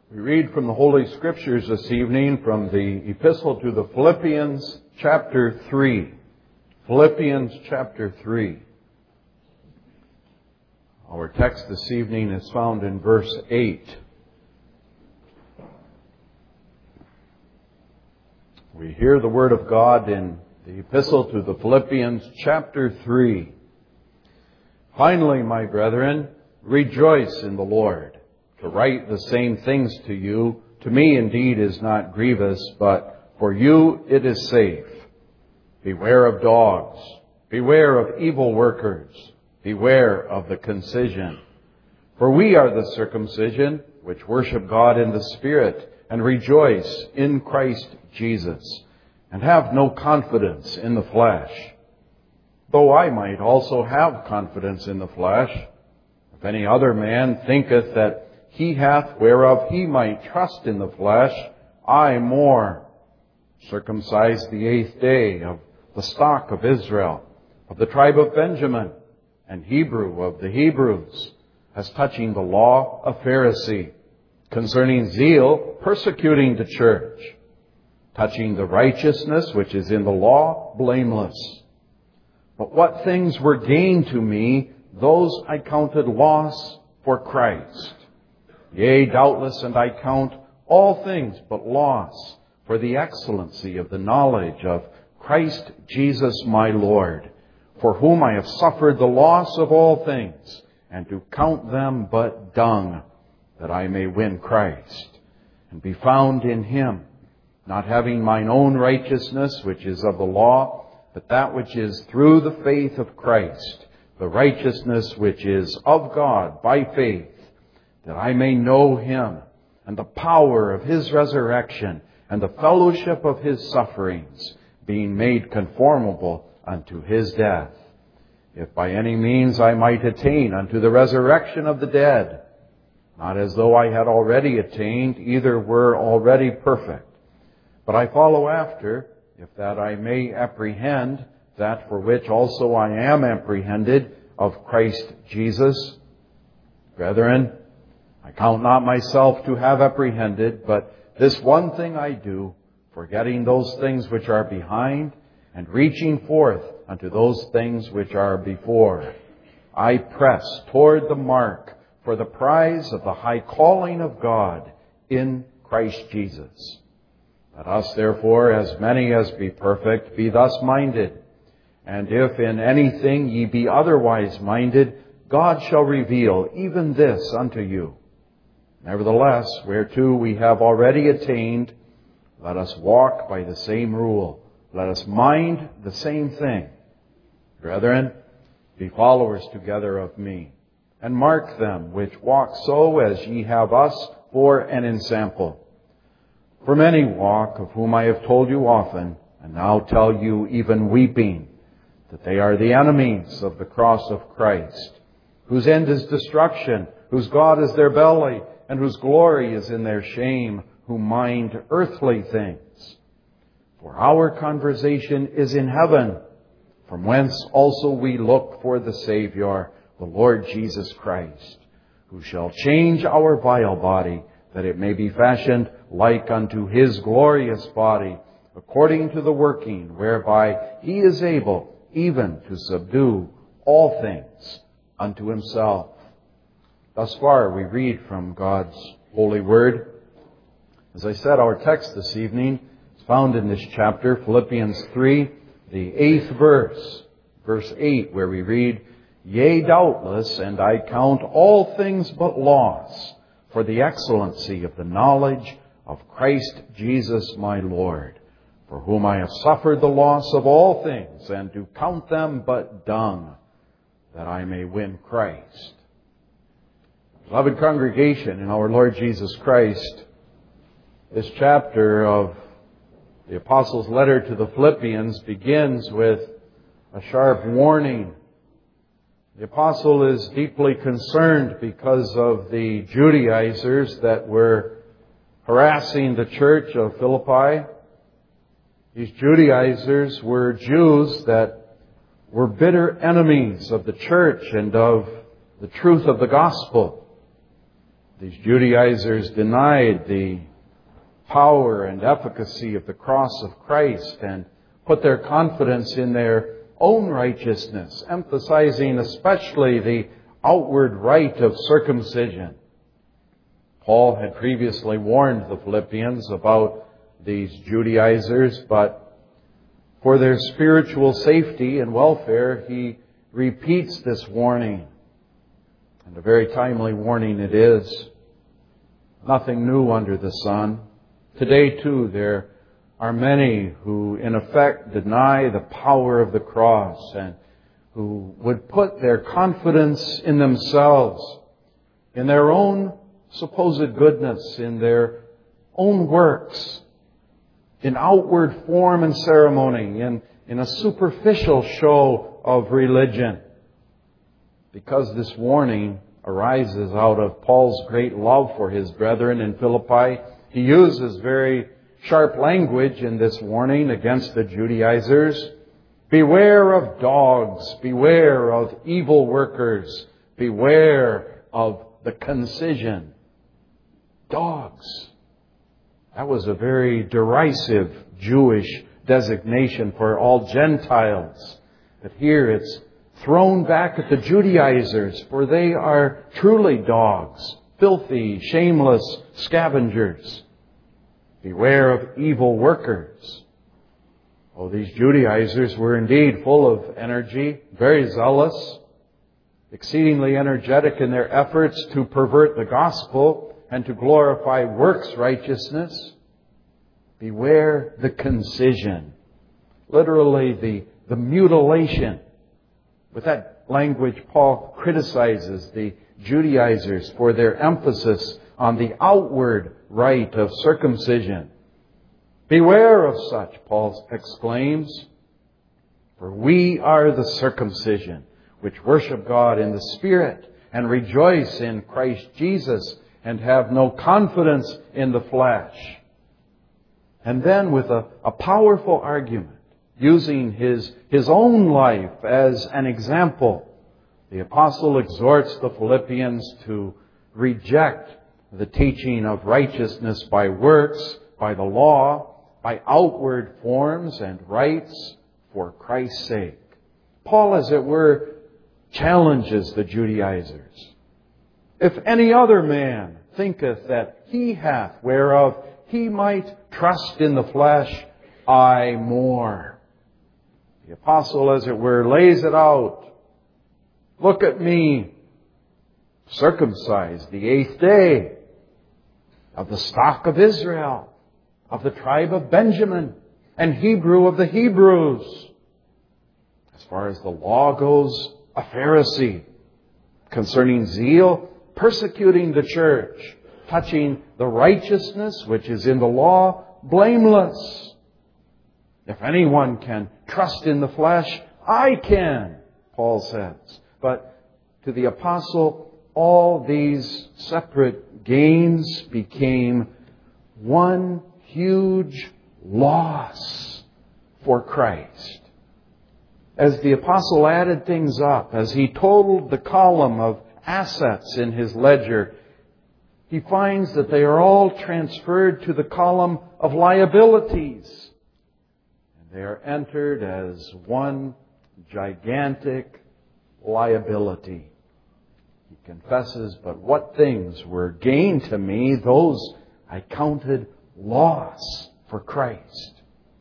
We read from the Holy Scriptures this evening from the Epistle to the Philippians, chapter 3. Philippians, chapter 3. Our text this evening is found in verse 8. We hear the Word of God in the Epistle to the Philippians, chapter 3. Finally, my brethren, rejoice in the Lord. To write the same things to you, to me indeed is not grievous, but for you it is safe. Beware of dogs. Beware of evil workers. Beware of the concision. For we are the circumcision, which worship God in the Spirit, and rejoice in Christ Jesus, and have no confidence in the flesh. Though I might also have confidence in the flesh, if any other man thinketh that he hath whereof he might trust in the flesh, I more. Circumcised the 8th day, of the stock of Israel, of the tribe of Benjamin, and Hebrew of the Hebrews, as touching the law, a Pharisee, concerning zeal, persecuting the church, touching the righteousness which is in the law, blameless. But what things were gain to me, those I counted loss for Christ. Yea, doubtless, and I count all things but loss for the excellency of the knowledge of Christ Jesus my Lord, for whom I have suffered the loss of all things, and to count them but dung, that I may win Christ, and be found in Him, not having mine own righteousness, which is of the law, but that which is through the faith of Christ, the righteousness which is of God by faith, that I may know Him, and the power of His resurrection, and the fellowship of His sufferings, being made conformable unto His death, if by any means I might attain unto the resurrection of the dead, not as though I had already attained, either were already perfect. But I follow after, if that I may apprehend that for which also I am apprehended of Christ Jesus. Brethren, I count not myself to have apprehended, but this one thing I do, forgetting those things which are behind, and reaching forth unto those things which are before. I press toward the mark for the prize of the high calling of God in Christ Jesus. Let us therefore, as many as be perfect, be thus minded. And if in anything ye be otherwise minded, God shall reveal even this unto you. Nevertheless, whereto we have already attained, let us walk by the same rule. Let us mind the same thing. Brethren, be followers together of me, and mark them which walk so as ye have us for an ensample. For many walk, of whom I have told you often, and now tell you even weeping, that they are the enemies of the cross of Christ, whose end is destruction, whose God is their belly, and whose glory is in their shame, who mind earthly things. For our conversation is in heaven, from whence also we look for the Savior, the Lord Jesus Christ, who shall change our vile body, that it may be fashioned like unto His glorious body, according to the working whereby He is able even to subdue all things unto Himself. Thus far we read from God's holy word. As I said, our text this evening is found in this chapter, Philippians 3, the 8th verse, verse 8, where we read, Yea, doubtless, and I count all things but loss for the excellency of the knowledge of Christ Jesus my Lord, for whom I have suffered the loss of all things, and do count them but dung, that I may win Christ. Beloved congregation in our Lord Jesus Christ, this chapter of the Apostles' letter to the Philippians begins with a sharp warning. The Apostle is deeply concerned because of the Judaizers that were harassing the church of Philippi. These Judaizers were Jews that were bitter enemies of the church and of the truth of the gospel. These Judaizers denied the power and efficacy of the cross of Christ and put their confidence in their own righteousness, emphasizing especially the outward rite of circumcision. Paul had previously warned the Philippians about these Judaizers, but for their spiritual safety and welfare, he repeats this warning. And a very timely warning it is. Nothing new under the sun. Today, too, there are many who, in effect, deny the power of the cross and who would put their confidence in themselves, in their own supposed goodness, in their own works, in outward form and ceremony, in a superficial show of religion. Because this warning arises out of Paul's great love for his brethren in Philippi, he uses very sharp language in this warning against the Judaizers. Beware of dogs, beware of evil workers, beware of the concision. Dogs. That was a very derisive Jewish designation for all Gentiles. But here it's thrown back at the Judaizers, for they are truly dogs, filthy, shameless scavengers. Beware of evil workers. Oh, these Judaizers were indeed full of energy, very zealous, exceedingly energetic in their efforts to pervert the gospel and to glorify works righteousness. Beware the concision. Literally the mutilation. With that language, Paul criticizes the Judaizers for their emphasis on the outward rite of circumcision. Beware of such, Paul exclaims, for we are the circumcision, which worship God in the Spirit and rejoice in Christ Jesus and have no confidence in the flesh. And then with a powerful argument, using his own life as an example, the apostle exhorts the Philippians to reject the teaching of righteousness by works, by the law, by outward forms and rites for Christ's sake. Paul, as it were, challenges the Judaizers. If any other man thinketh that he hath whereof he might trust in the flesh, I more. The apostle, as it were, lays it out. Look at me, circumcised the 8th day, of the stock of Israel, of the tribe of Benjamin, and Hebrew of the Hebrews. As far as the law goes, a Pharisee. Concerning zeal, persecuting the church. Touching the righteousness which is in the law, blameless. If anyone can trust in the flesh, I can, Paul says. But to the apostle, all these separate gains became one huge loss for Christ. As the apostle added things up, as he totaled the column of assets in his ledger, he finds that they are all transferred to the column of liabilities. And they are entered as one gigantic liability. He confesses, but what things were gain to me, those I counted loss for Christ.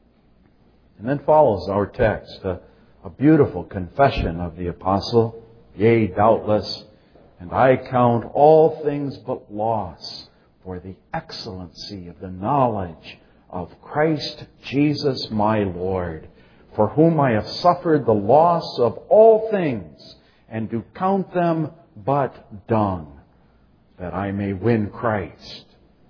And then follows our text, a beautiful confession of the apostle. Yea, doubtless, and I count all things but loss for the excellency of the knowledge of Christ Jesus my Lord, for whom I have suffered the loss of all things, and do count them but dung, that I may win Christ.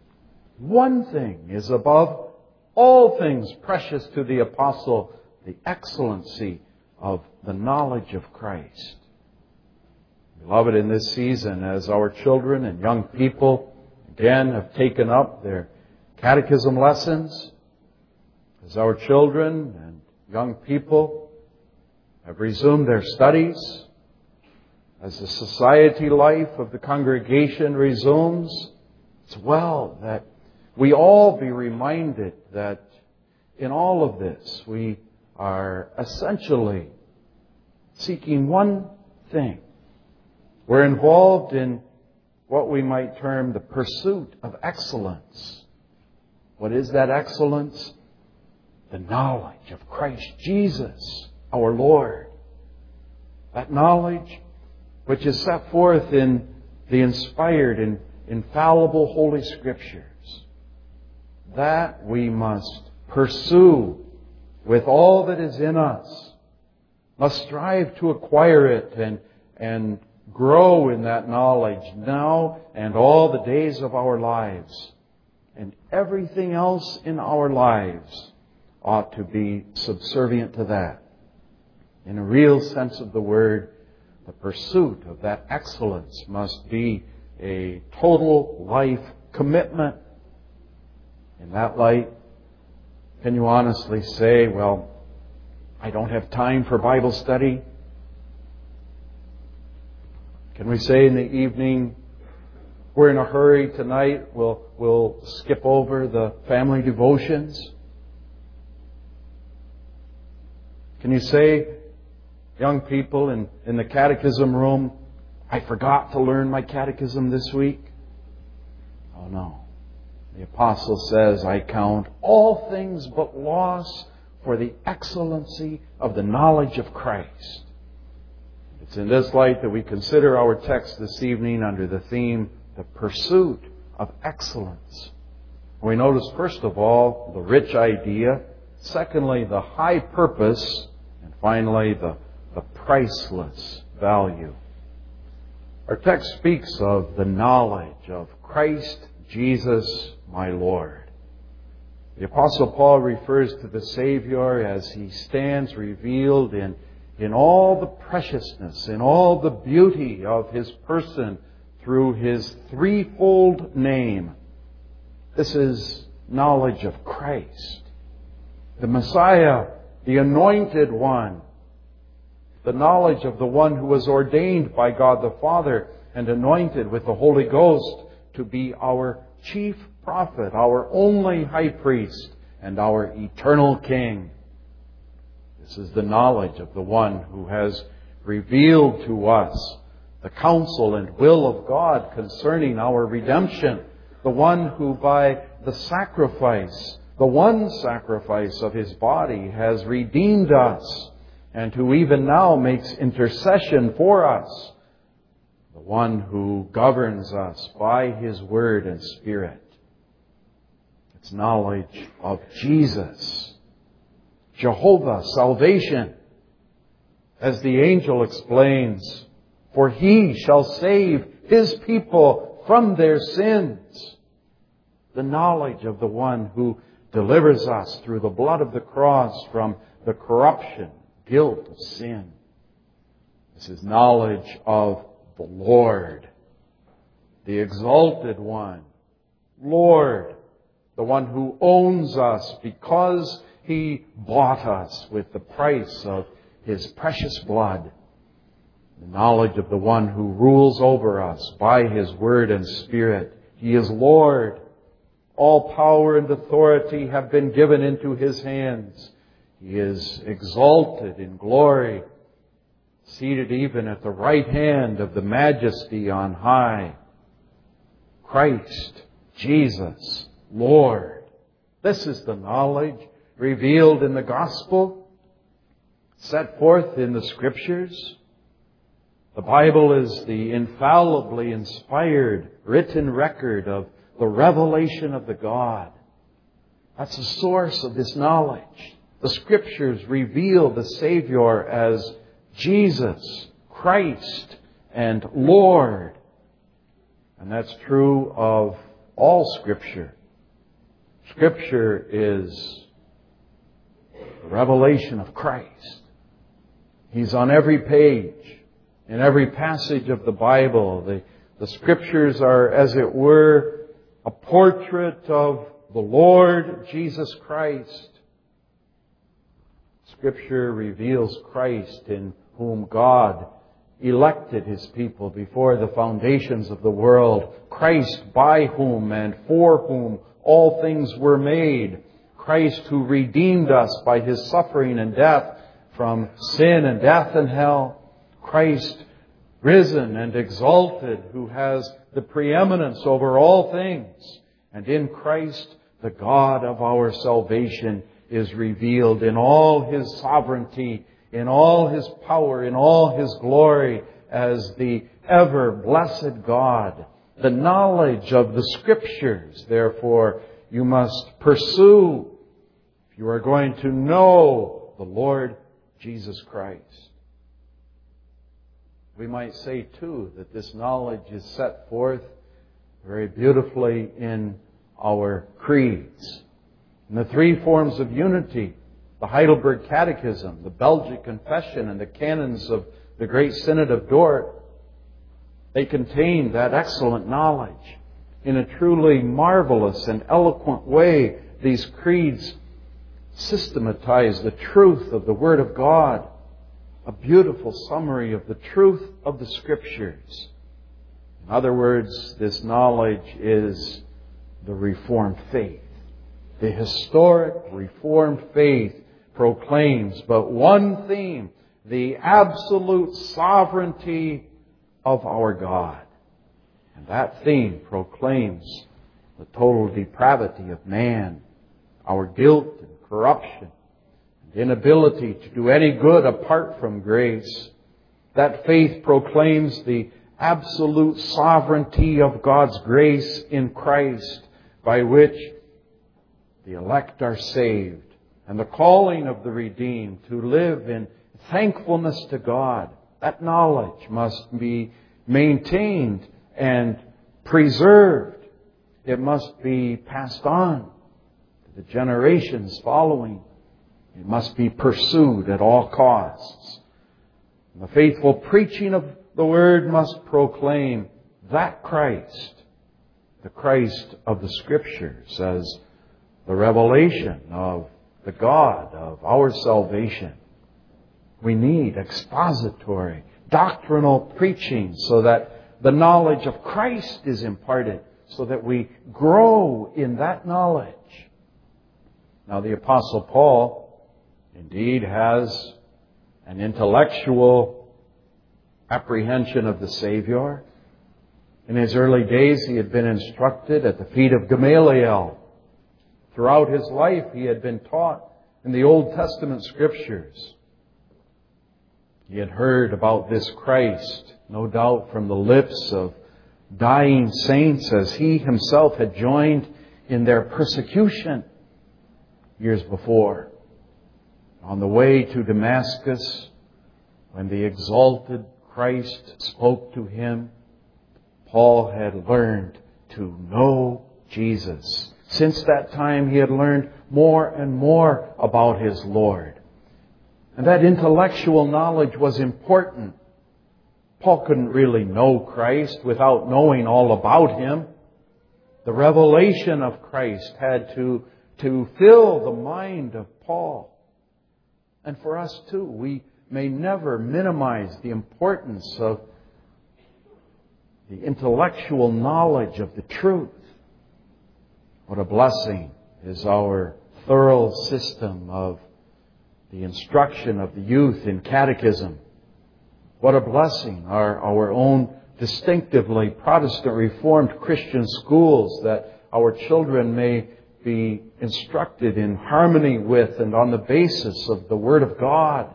One thing is above all things precious to the apostle, the excellency of the knowledge of Christ. Beloved, in this season, as our children and young people again have taken up their catechism lessons, as our children and young people have resumed their studies, as the society life of the congregation resumes, it's well that we all be reminded that in all of this we are essentially seeking one thing. We're involved in what we might term the pursuit of excellence. What is that excellence? The knowledge of Christ Jesus, our Lord. That knowledge which is set forth in the inspired and infallible Holy Scriptures. That we must pursue with all that is in us. Must strive to acquire it and grow in that knowledge now and all the days of our lives. And everything else in our lives ought to be subservient to that. In a real sense of the word, the pursuit of that excellence must be a total life commitment. In that light, can you honestly say, well, I don't have time for Bible study? Can we say in the evening, we're in a hurry tonight, we'll skip over the family devotions? Can you say, young people in the catechism room, I forgot to learn my catechism this week? Oh no. The apostle says, I count all things but loss for the excellency of the knowledge of Christ. It's in this light that we consider our text this evening under the theme, the pursuit of excellence. We notice, first of all, the rich idea. Secondly, the high purpose. And finally, the priceless value. Our text speaks of the knowledge of Christ Jesus, my Lord. The Apostle Paul refers to the Savior as He stands revealed in all the preciousness, in all the beauty of His person through His threefold name. This is knowledge of Christ, the Messiah, the Anointed One, the knowledge of the One who was ordained by God the Father and anointed with the Holy Ghost to be our chief prophet, our only high priest, and our eternal King. This is the knowledge of the One who has revealed to us the counsel and will of God concerning our redemption. The One who by the sacrifice, the one sacrifice of His body, has redeemed us, and who even now makes intercession for us. The One who governs us by His Word and Spirit. It's knowledge of Jesus, Jehovah, salvation. As the angel explains, for He shall save His people from their sins. The knowledge of the One who delivers us through the blood of the cross from the corruption, guilt of sin. This is knowledge of the Lord, the exalted One, Lord, the One who owns us because He bought us with the price of His precious blood. The knowledge of the One who rules over us by His Word and Spirit. He is Lord. All power and authority have been given into His hands. He is exalted in glory, seated even at the right hand of the Majesty on high. Christ, Jesus, Lord. This is the knowledge revealed in the Gospel, set forth in the Scriptures. The Bible is the infallibly inspired, written record of the revelation of the God. That's the source of this knowledge. The Scriptures reveal the Savior as Jesus, Christ, and Lord. And that's true of all Scripture. Scripture is the revelation of Christ. He's on every page, in every passage of the Bible. The Scriptures are, as it were, a portrait of the Lord Jesus Christ. Scripture reveals Christ in whom God elected His people before the foundations of the world. Christ, by whom and for whom all things were made. Christ, who redeemed us by His suffering and death from sin and death and hell. Christ, risen and exalted, who has the preeminence over all things. And in Christ, the God of our salvation is revealed in all His sovereignty, in all His power, in all His glory, as the ever blessed God. The knowledge of the Scriptures, therefore, you must pursue if you are going to know the Lord Jesus Christ. We might say, too, that this knowledge is set forth very beautifully in our creeds. In the three forms of unity, the Heidelberg Catechism, the Belgic Confession, and the canons of the Great Synod of Dort, they contain that excellent knowledge. In a truly marvelous and eloquent way, these creeds systematize the truth of the Word of God. A beautiful summary of the truth of the Scriptures. In other words, this knowledge is the Reformed faith. The historic Reformed faith proclaims but one theme: the absolute sovereignty of our God. And that theme proclaims the total depravity of man, our guilt and corruption, inability to do any good apart from grace. That faith proclaims the absolute sovereignty of God's grace in Christ, by which the elect are saved, and the calling of the redeemed to live in thankfulness to God. That knowledge must be maintained and preserved. It must be passed on to the generations following. It must be pursued at all costs. And the faithful preaching of the Word must proclaim that Christ, the Christ of the Scriptures, as the revelation of the God of our salvation. We need expository, doctrinal preaching so that the knowledge of Christ is imparted, so that we grow in that knowledge. Now, the Apostle Paul indeed has an intellectual apprehension of the Savior. In his early days, he had been instructed at the feet of Gamaliel. Throughout his life, he had been taught in the Old Testament Scriptures. He had heard about this Christ, no doubt from the lips of dying saints, as he himself had joined in their persecution years before. On the way to Damascus, when the exalted Christ spoke to him, Paul had learned to know Jesus. Since that time, he had learned more and more about his Lord. And that intellectual knowledge was important. Paul couldn't really know Christ without knowing all about Him. The revelation of Christ had to fill the mind of Paul. And for us too, we may never minimize the importance of the intellectual knowledge of the truth. What a blessing is our thorough system of the instruction of the youth in catechism. What a blessing are our own distinctively Protestant Reformed Christian schools, that our children may be instructed in harmony with and on the basis of the Word of God.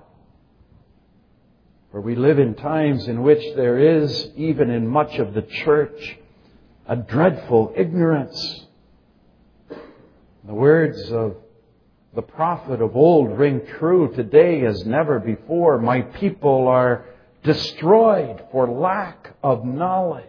For we live in times in which there is, even in much of the church, a dreadful ignorance. The words of the prophet of old ring true today as never before. My people are destroyed for lack of knowledge.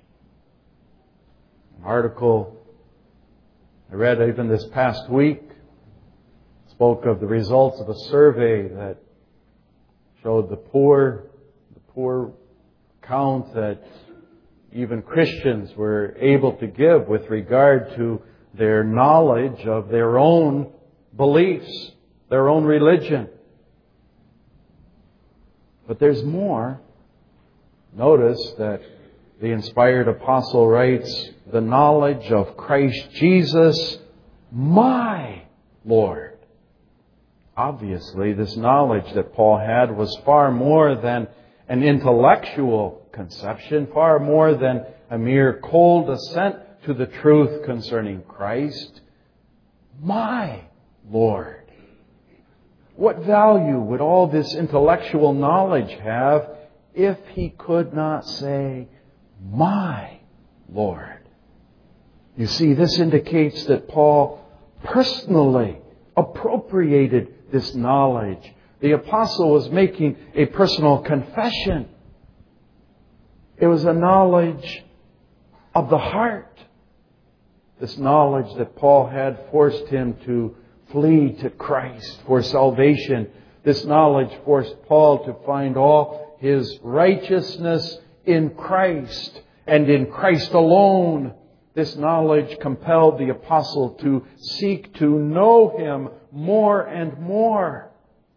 An article I read even this past week spoke of the results of a survey that showed the poor account that even Christians were able to give with regard to their knowledge of their own beliefs, their own religion. But there's more. Notice that the inspired apostle writes, the knowledge of Christ Jesus, my Lord. Obviously, this knowledge that Paul had was far more than an intellectual conception, far more than a mere cold assent to the truth concerning Christ. My Lord. What value would all this intellectual knowledge have if he could not say, my Lord? You see, this indicates that Paul personally appropriated this knowledge. The apostle was making a personal confession. It was a knowledge of the heart. This knowledge that Paul had forced him to flee to Christ for salvation. This knowledge forced Paul to find all his righteousness in Christ and in Christ alone. This knowledge compelled the apostle to seek to know Him more and more.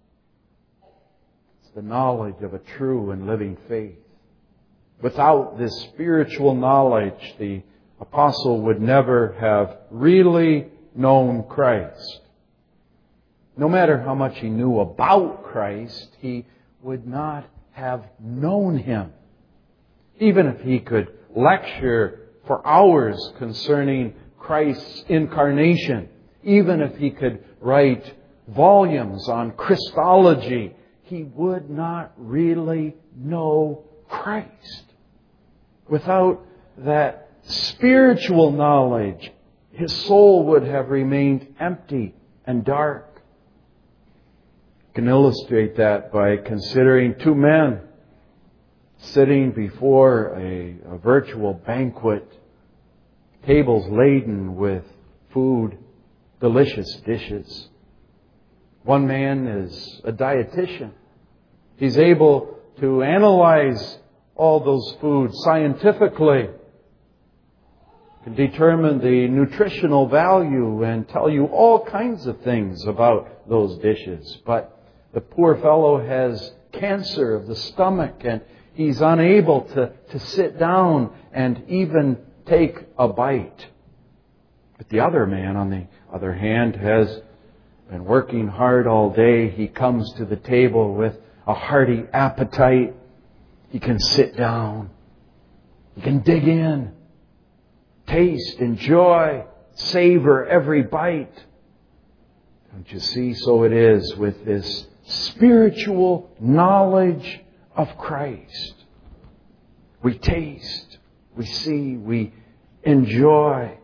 It's the knowledge of a true and living faith. Without this spiritual knowledge, the apostle would never have really known Christ. No matter how much he knew about Christ, he would not have known Him. Even if he could lecture for hours concerning Christ's incarnation, even if he could write volumes on Christology, he would not really know Christ. Without that spiritual knowledge, his soul would have remained empty and dark. You can illustrate that by considering two men sitting before a virtual banquet, tables laden with food, delicious dishes. One man is a dietitian. He's able to analyze all those foods scientifically, can determine the nutritional value and tell you all kinds of things about those dishes. But the poor fellow has cancer of the stomach and he's unable to sit down and even take a bite. But the other man, on the other hand, has been working hard all day. He comes to the table with a hearty appetite. He can sit down. He can dig in, taste, enjoy, savor every bite. Don't you see? So it is with this spiritual knowledge of Christ. We taste, we see, we enjoy.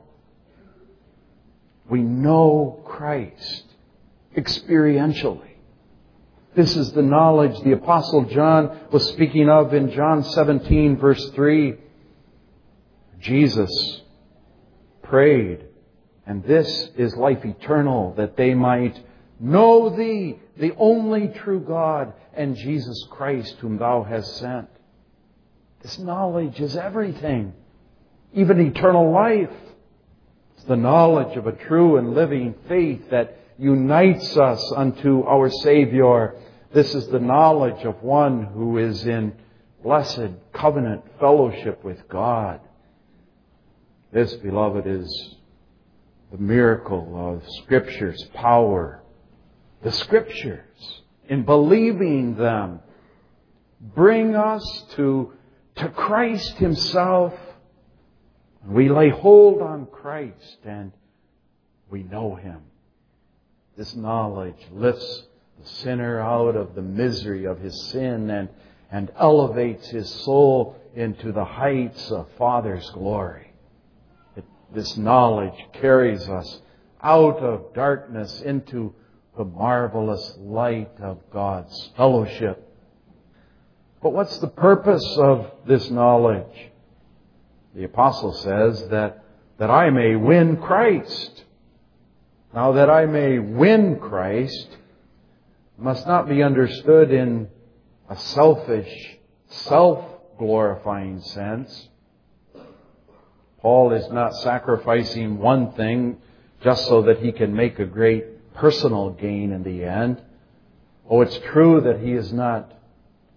We know Christ experientially. This is the knowledge the Apostle John was speaking of in John 17, verse 3. Jesus prayed, and this is life eternal, that they might know Thee, the only true God, and Jesus Christ, whom Thou hast sent. This knowledge is everything, even eternal life. It's the knowledge of a true and living faith that unites us unto our Savior. This is the knowledge of one who is in blessed covenant fellowship with God. This, beloved, is the miracle of Scripture's power. The Scriptures, in believing them, bring us to Christ Himself. We lay hold on Christ and we know Him. This knowledge lifts the sinner out of the misery of his sin and elevates his soul into the heights of Father's glory. This knowledge carries us out of darkness into the marvelous light of God's fellowship. But what's the purpose of this knowledge? The apostle says that I may win Christ. Now, that I may win Christ must not be understood in a selfish, self-glorifying sense. Paul is not sacrificing one thing just so that he can make a great personal gain in the end. Oh, it's true that he is not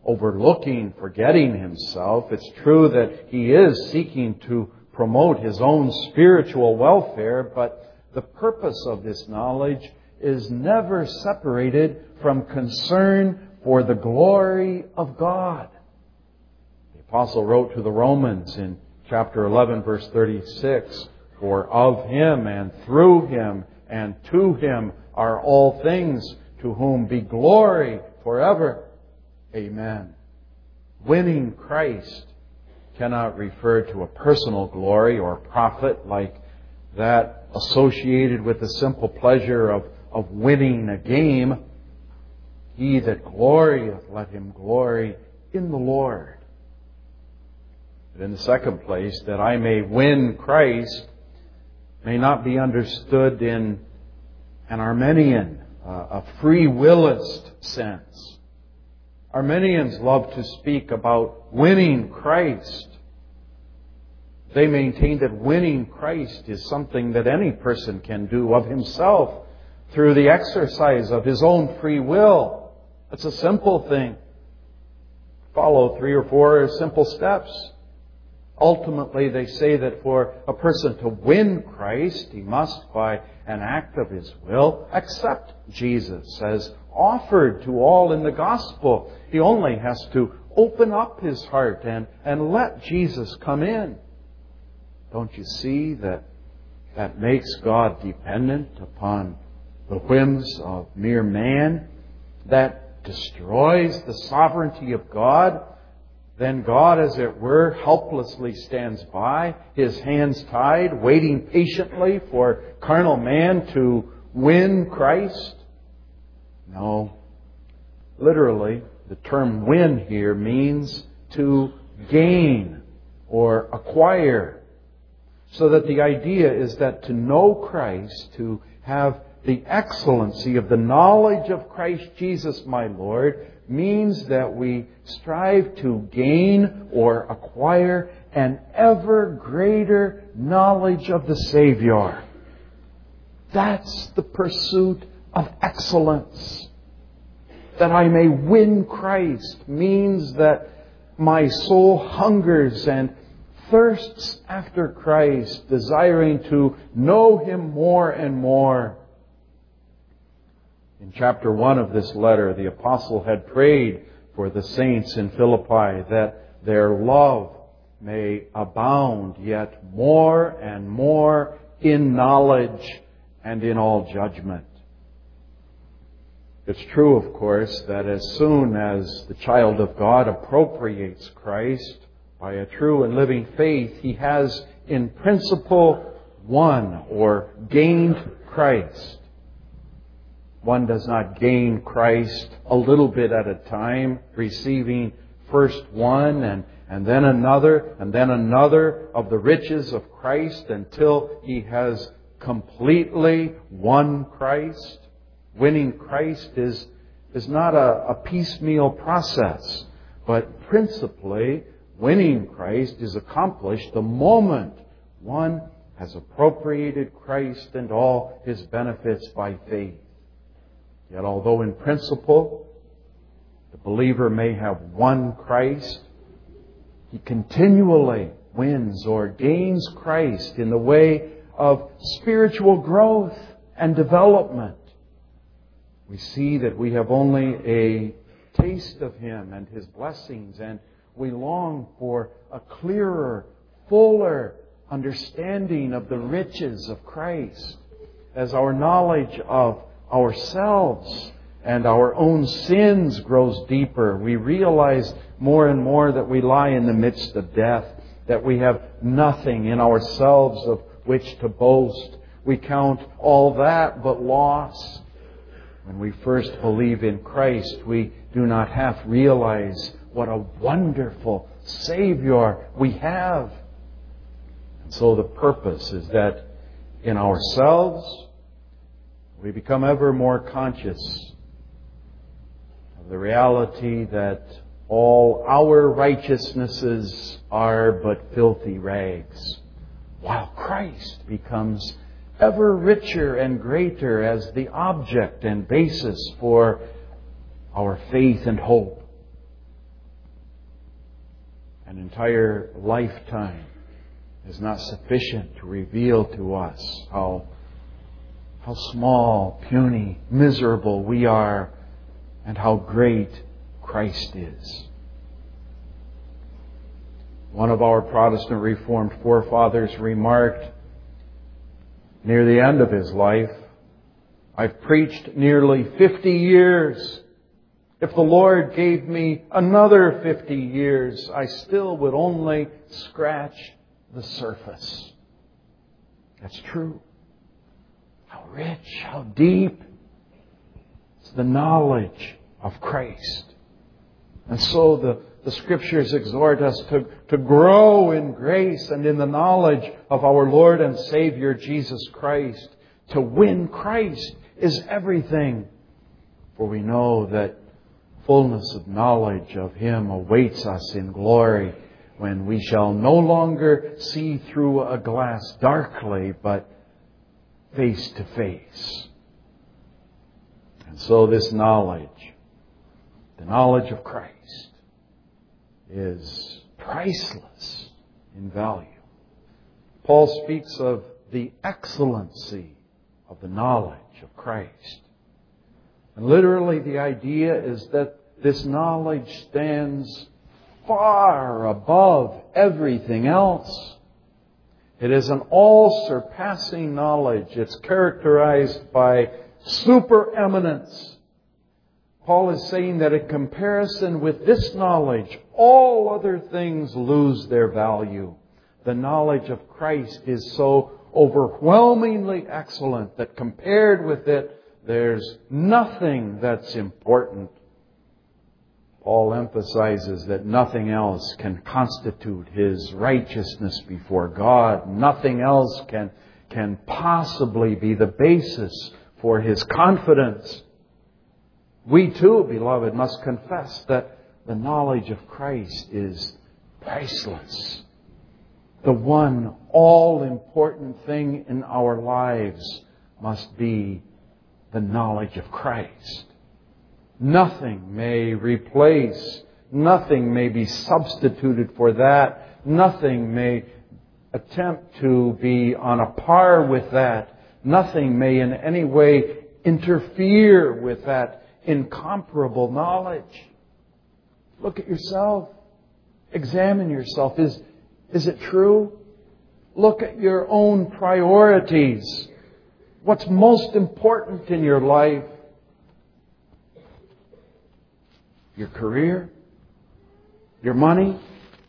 overlooking, forgetting himself. It's true that he is seeking to promote his own spiritual welfare, but the purpose of this knowledge is never separated from concern for the glory of God. The apostle wrote to the Romans in chapter 11, verse 36, "For of Him and through Him and to Him are all things, to whom be glory forever. Amen." Winning Christ cannot refer to a personal glory or profit like that associated with the simple pleasure of winning a game. He that glorieth, let him glory in the Lord. But in the second place, that I may win Christ may not be understood in an Arminian, a free willist sense. Arminians love to speak about winning Christ. They maintain that winning Christ is something that any person can do of himself through the exercise of his own free will. It's a simple thing. Follow 3 or 4 simple steps. Ultimately, they say that for a person to win Christ, he must, by an act of his will, accept Jesus as offered to all in the gospel. He only has to open up his heart and let Jesus come in. Don't you see that makes God dependent upon the whims of mere man? That destroys the sovereignty of God? Then God, as it were, helplessly stands by, his hands tied, waiting patiently for carnal man to win Christ? No. Literally, the term win here means to gain or acquire. So that the idea is that to know Christ, to have the excellency of the knowledge of Christ Jesus my Lord, means that we strive to gain or acquire an ever greater knowledge of the Savior. That's the pursuit of excellence. That I may win Christ means that my soul hungers and thirsts after Christ, desiring to know Him more and more. In chapter 1 of this letter, the apostle had prayed for the saints in Philippi that their love may abound yet more and more in knowledge and in all judgment. It's true, of course, that as soon as the child of God appropriates Christ by a true and living faith, he has in principle won or gained Christ. One does not gain Christ a little bit at a time, receiving first one and then another of the riches of Christ until he has completely won Christ. Winning Christ is not a piecemeal process, but principally winning Christ is accomplished the moment one has appropriated Christ and all His benefits by faith. Yet although in principle the believer may have won Christ, he continually wins or gains Christ in the way of spiritual growth and development. We see that we have only a taste of Him and His blessings, and we long for a clearer, fuller understanding of the riches of Christ. As our knowledge of ourselves and our own sins grows deeper, we realize more and more that we lie in the midst of death, that we have nothing in ourselves of which to boast. We count all that but loss. When we first believe in Christ, we do not half realize what a wonderful Savior we have. And so the purpose is that in ourselves, we become ever more conscious of the reality that all our righteousnesses are but filthy rags, while Christ becomes ever richer and greater as the object and basis for our faith and hope. an entire lifetime is not sufficient to reveal to us how small, puny, miserable we are and how great Christ is. One of our Protestant Reformed forefathers remarked near the end of his life, "I've preached nearly 50 years. If the Lord gave me another 50 years, I still would only scratch the surface." That's true. How rich, how deep is the knowledge of Christ. And so the Scriptures exhort us to grow in grace and in the knowledge of our Lord and Savior Jesus Christ. To win Christ is everything. For we know that fullness of knowledge of Him awaits us in glory when we shall no longer see through a glass darkly, but face to face. And so this knowledge, the knowledge of Christ, is priceless in value. Paul speaks of the excellency of the knowledge of Christ. And literally the idea is that this knowledge stands far above everything else. It is an all-surpassing knowledge. It's characterized by supereminence. Paul is saying that in comparison with this knowledge, all other things lose their value. The knowledge of Christ is so overwhelmingly excellent that compared with it, there's nothing that's important. Paul emphasizes that nothing else can constitute his righteousness before God. Nothing else can possibly be the basis for his confidence. We too, beloved, must confess that the knowledge of Christ is priceless. The one all-important thing in our lives must be the knowledge of Christ. Nothing may replace, nothing may be substituted for that. Nothing may attempt to be on a par with that. Nothing may in any way interfere with that incomparable knowledge. Look at yourself. Examine yourself. Is it true? Look at your own priorities. What's most important in your life? Your career? Your money?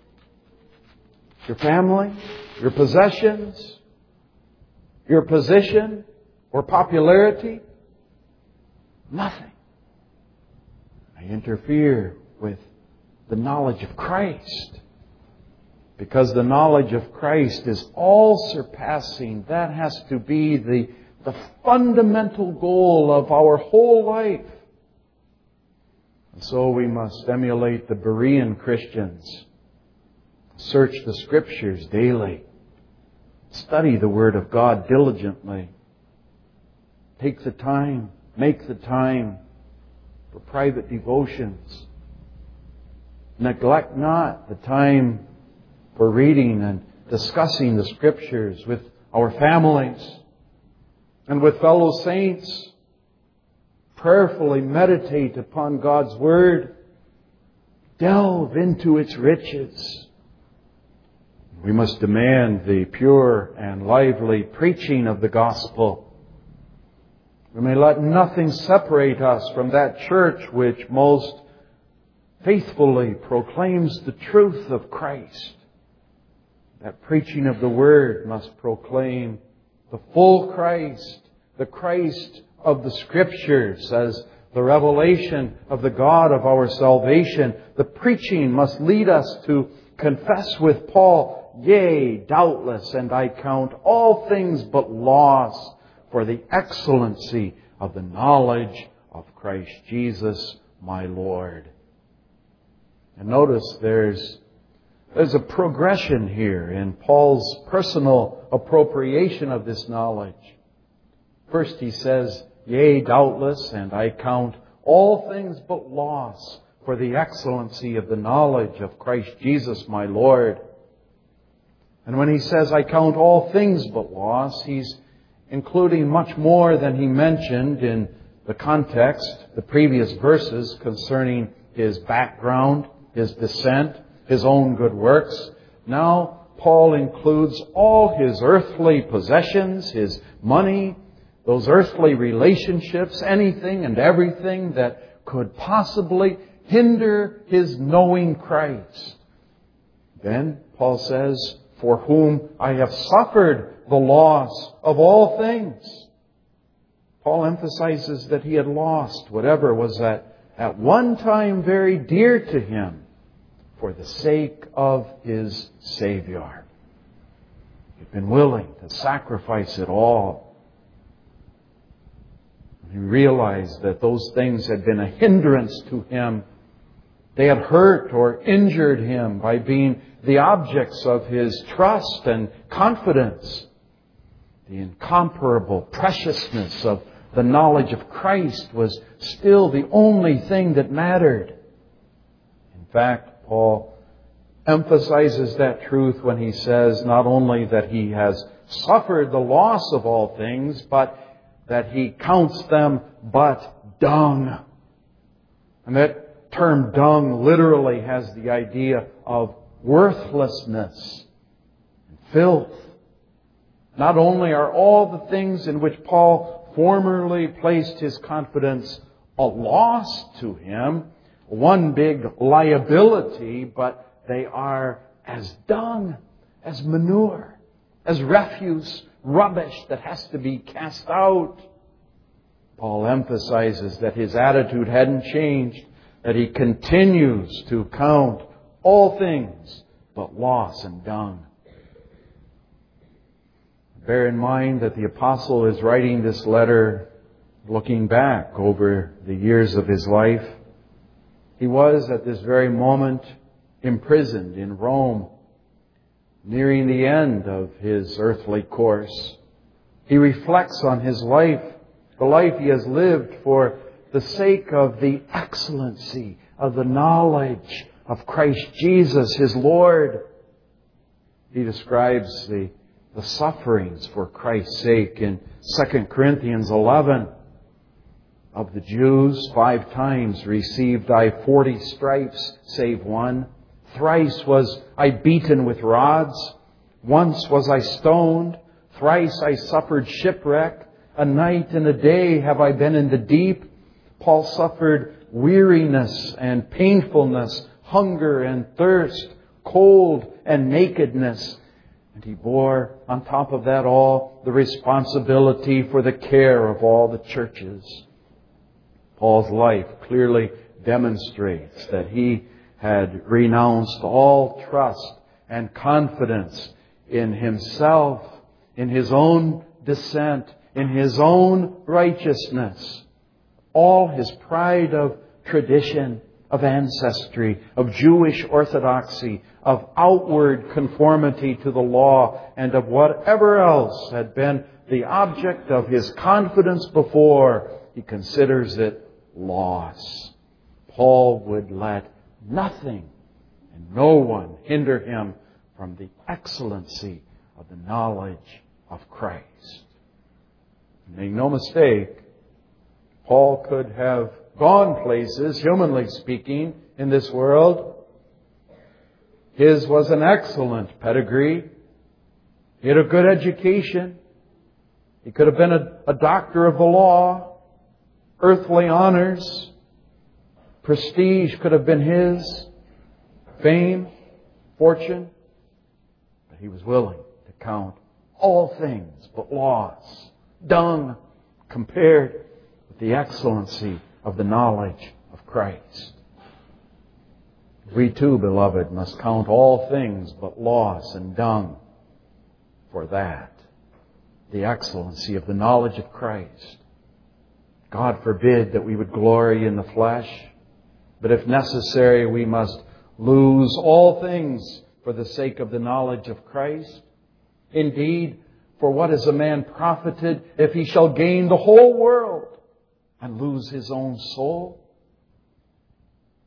Your family? Your possessions? Your position or popularity? Nothing may interfere with the knowledge of Christ. Because the knowledge of Christ is all-surpassing. That has to be the fundamental goal of our whole life. And so we must emulate the Berean Christians. Search the Scriptures daily. Study the Word of God diligently. Take the time. Make the time for private devotions. Neglect not the time for reading and discussing the Scriptures with our families and with fellow saints. Prayerfully meditate upon God's Word. Delve into its riches. We must demand the pure and lively preaching of the gospel. We may let nothing separate us from that church which most faithfully proclaims the truth of Christ. That preaching of the Word must proclaim the full Christ, the Christ of the Scriptures as the revelation of the God of our salvation. The preaching must lead us to confess with Paul, "Yea, doubtless, and I count all things but loss for the excellency of the knowledge of Christ Jesus my Lord." And notice there's a progression here in Paul's personal appropriation of this knowledge. First he says, "Yea, doubtless, and I count all things but loss for the excellency of the knowledge of Christ Jesus my Lord. And when he says, I count all things but loss, he's including much more than he mentioned in the context, the previous verses concerning his background, his descent, his own good works. Now, Paul includes all his earthly possessions, his money, those earthly relationships, anything and everything that could possibly hinder his knowing Christ. Then Paul says, for whom I have suffered the loss of all things. Paul emphasizes that he had lost whatever was at one time very dear to him for the sake of his Savior. He'd been willing to sacrifice it all. He realized that those things had been a hindrance to him. They had hurt or injured him by being the objects of his trust and confidence. The incomparable preciousness of the knowledge of Christ was still the only thing that mattered. In fact, Paul emphasizes that truth when he says not only that he has suffered the loss of all things, but that he counts them but dung. And that term dung literally has the idea of worthlessness and filth. Not only are all the things in which Paul formerly placed his confidence a loss to him, one big liability, but they are as dung, as manure, as refuse, rubbish that has to be cast out. Paul emphasizes that his attitude hadn't changed, that he continues to count all things but loss and dung. Bear in mind that the apostle is writing this letter looking back over the years of his life. He was at this very moment imprisoned in Rome, nearing the end of his earthly course. He reflects on his life, the life he has lived for the sake of the excellency of the knowledge of Christ Jesus, his Lord. He describes the sufferings for Christ's sake in 2 Corinthians 11. Of the Jews, 5 times received I 40 stripes, save one. Thrice was I beaten with rods. Once was I stoned. Thrice I suffered shipwreck. A night and a day have I been in the deep. Paul suffered weariness and painfulness, hunger and thirst, cold and nakedness. And he bore, on top of that all, the responsibility for the care of all the churches. Paul's life clearly demonstrates that he had renounced all trust and confidence in himself, in his own descent, in his own righteousness. All his pride of tradition, of ancestry, of Jewish orthodoxy, of outward conformity to the law, and of whatever else had been the object of his confidence before, he considers it loss. Paul would let nothing and no one hinder him from the excellency of the knowledge of Christ. Make no mistake, Paul could have gone places, humanly speaking, in this world. His was an excellent pedigree. He had a good education. He could have been a doctor of the law. Earthly honors. Prestige could have been his. Fame, fortune. But he was willing to count all things but loss, dung, compared with the excellency of the knowledge of Christ. We too, beloved, must count all things but loss and dung for that, the excellency of the knowledge of Christ. God forbid that we would glory in the flesh, but if necessary, we must lose all things for the sake of the knowledge of Christ. Indeed, for what is a man profited if he shall gain the whole world and lose his own soul?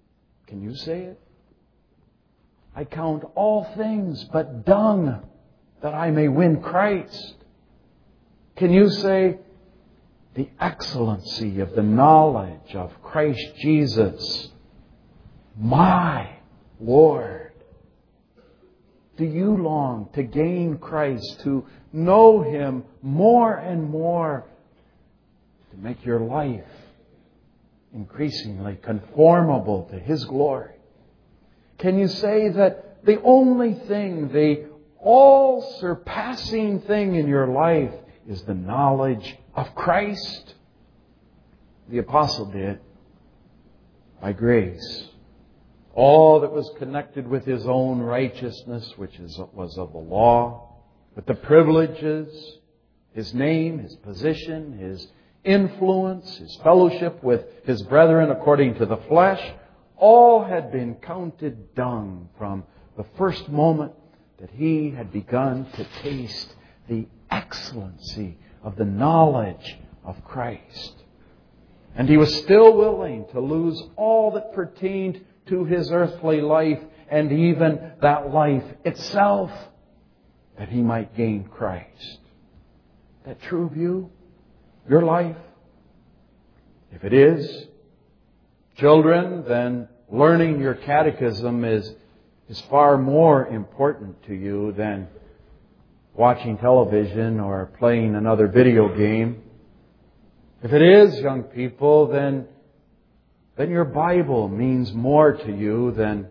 Can you say it? I count all things but dung that I may win Christ. Can you say, the excellency of the knowledge of Christ Jesus, my Lord? Do you long to gain Christ, to know Him more and more, to make your life increasingly conformable to His glory? Can you say that the only thing, the all-surpassing thing in your life is the knowledge of Christ? The apostle did. By grace. All that was connected with his own righteousness, which was of the law, with the privileges, his name, his position, his influence, his fellowship with his brethren according to the flesh, all had been counted dung from the first moment that he had begun to taste the excellency of the knowledge of Christ. And he was still willing to lose all that pertained to his earthly life and even that life itself, that he might gain Christ. That true of you? Your life? If it is, children, then learning your catechism is far more important to you than watching television or playing another video game. If it is, young people, then your Bible means more to you than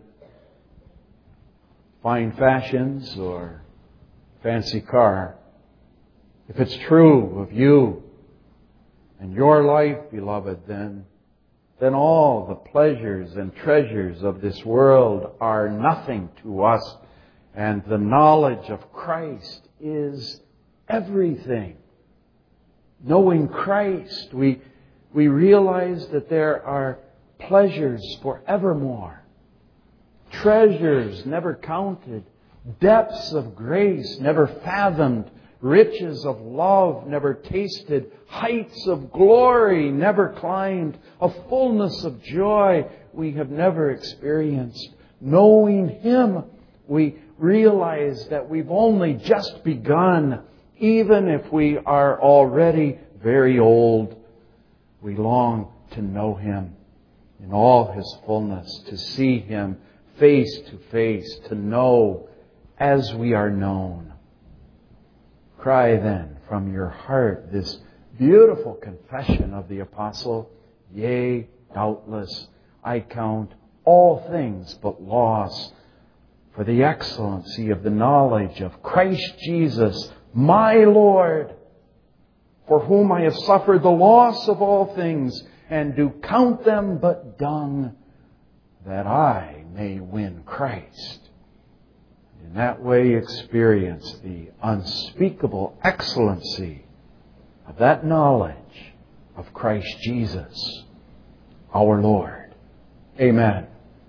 fine fashions or fancy car. If it's true of you and your life, beloved, then all the pleasures and treasures of this world are nothing to us, and the knowledge of Christ is everything. Knowing Christ, we realize that there are pleasures forevermore, treasures never counted, depths of grace never fathomed, riches of love never tasted, heights of glory never climbed, a fullness of joy we have never experienced. Knowing Him, we realize that we've only just begun. Even if we are already very old, we long to know Him in all His fullness, to see Him face to face, to know as we are known. Cry then from your heart this beautiful confession of the apostle, yea, doubtless, I count all things but loss for the excellency of the knowledge of Christ Jesus, my Lord, for whom I have suffered the loss of all things, and do count them but dung, that I may win Christ. In that way experience the unspeakable excellency of that knowledge of Christ Jesus, our Lord. Amen.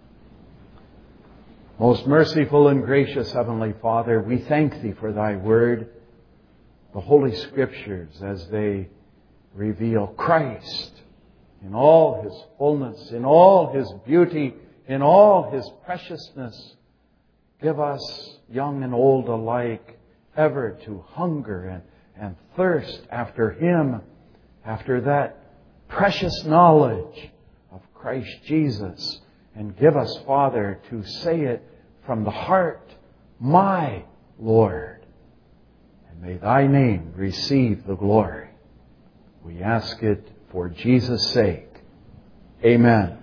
Most merciful and gracious Heavenly Father, we thank Thee for Thy Word, the Holy Scriptures, as they reveal Christ in all His fullness, in all His beauty, in all His preciousness. Give us, young and old alike, ever to hunger and thirst after Him, after that precious knowledge of Christ Jesus. And give us, Father, to say it from the heart, my Lord. And may Thy name receive the glory. We ask it for Jesus' sake. Amen.